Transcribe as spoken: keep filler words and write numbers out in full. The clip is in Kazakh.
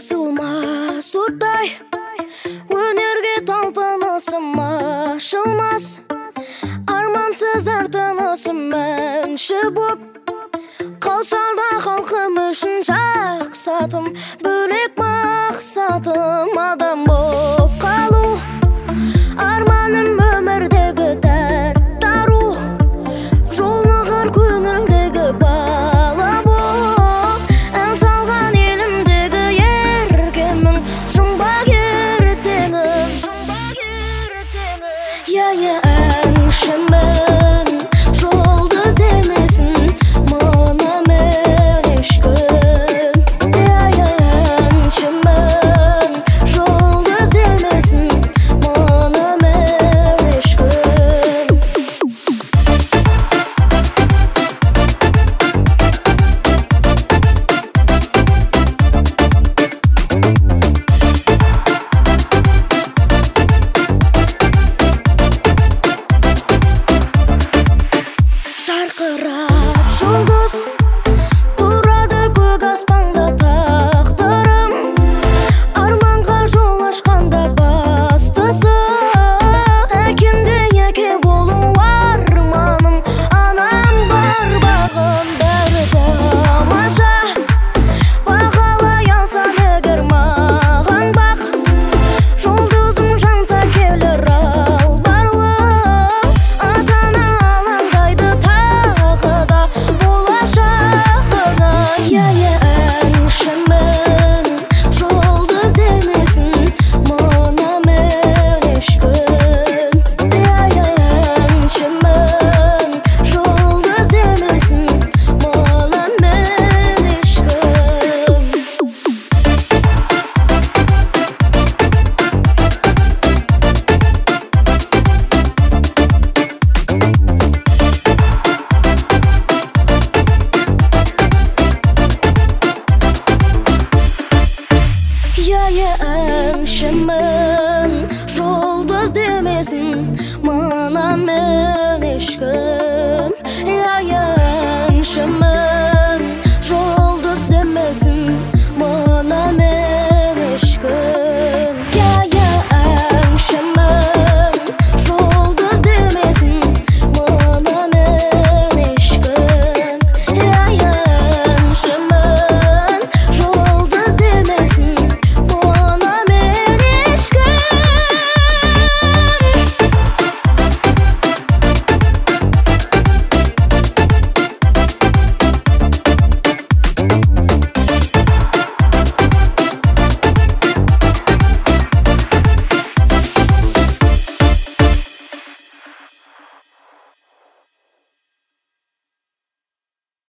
басылмас оттай, өнерге талпынысым ашылмас. Армансыз артынысым әнші боп қалсалда халқым үшін жақсатым, бөлек мақсатым адам боп қалу. Арманым өмірдегі тәтті ару, жолығар көңілдегі бала боп. Ән салған елімдегі еркемін, жұмбақ ертеңім. Я-я әншімін, жұлдыз емесін мынымен ешкім. Я-я әншімін, жұлдыз емесін мынымен ешкім. Жарқырап жұлдыз тұрады көк аспанда тағдырым. Арманға жол ашқанда бастысы, әкемде әке болу арманым. Анам бар бағым бәрі тамаша, бағалай алсаң егер маған бақ. Жұлдызым жанса келер ал барлық, ата-ана алаңдайды тағы да болашағына. Я-я әншімін, жұлдыз емесін мынымен ешкім. Я-я әншімін, жұлдыз емесін мынымен ешкім. Я-я әншімін, жұлдыз демесін мынымен ешкім.